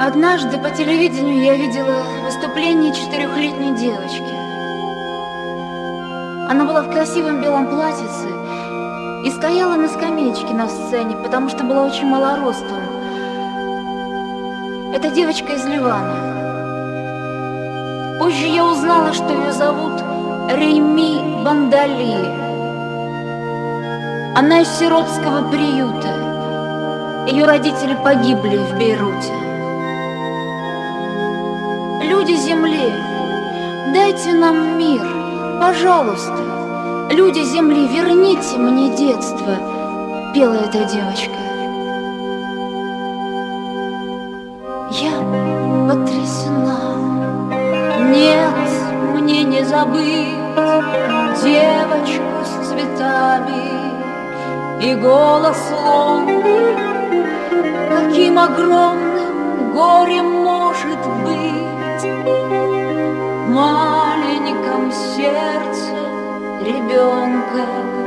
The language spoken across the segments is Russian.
Однажды по телевидению я видела выступление 4-летней девочки. Она была в красивом белом платьице и стояла на скамеечке на сцене, потому что была очень малоростом. Это девочка из Ливана. Позже я узнала, что ее зовут Реми Бандали. Она из сиротского приюта. Ее родители погибли в Бейруте. Люди земли, дайте нам мир, пожалуйста. Люди земли, верните мне детство, пела эта девочка. Я потрясена. Нет, мне не забыть девочку с цветами и голос лунный. Каким огромным горем может быть в маленьком сердце ребенка.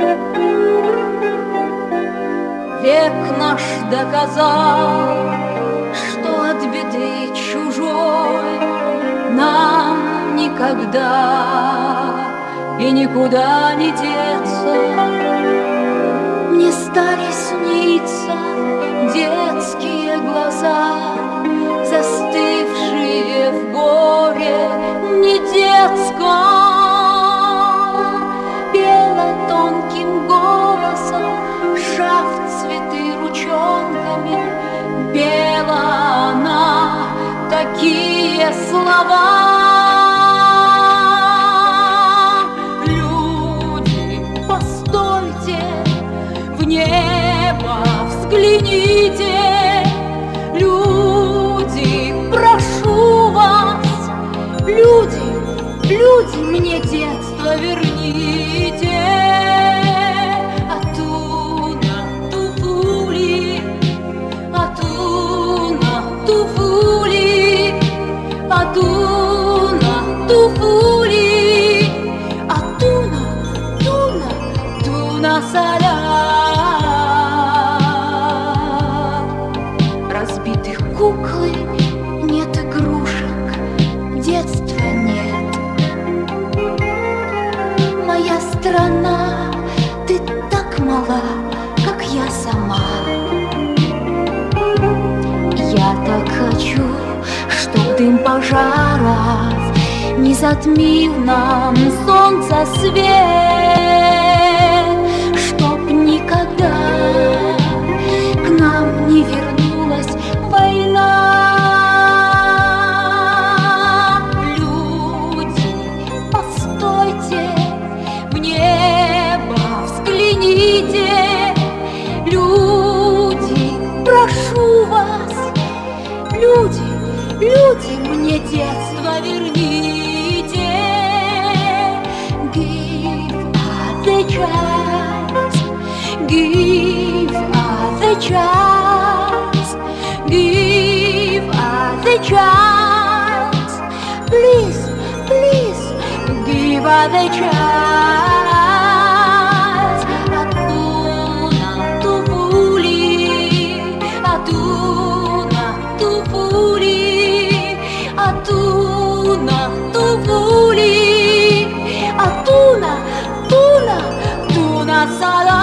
Век наш доказал, что от беды чужой нам никогда и никуда не деться. Мне стали сниться детские глаза, застывшие в горе не детском. Пела тонким голосом, сжав цветы ручонками, пела она такие слова. Люди, постойте, в небо взгляните. Люди, прошу вас, люди, мне детство верните. Атуна туфули, атуна туфули, атуна туфули, атуна, туна саля. Разбитых куклы нет, игрушек, детства нет. Моя страна, ты так мала, как я сама. Я так хочу, чтоб дым пожаров не затмил нам солнца свет, чтоб никогда к нам не вернулась война. Люди, постойте, в небо взгляните. Люди, прошу вас, люди, мне детство верните. Give us a chance, give us a chance, give us a chance. Please, give us a chance. Atuna tufuli, atuna tufuli, atuna tufuli, atuna, tuna sala.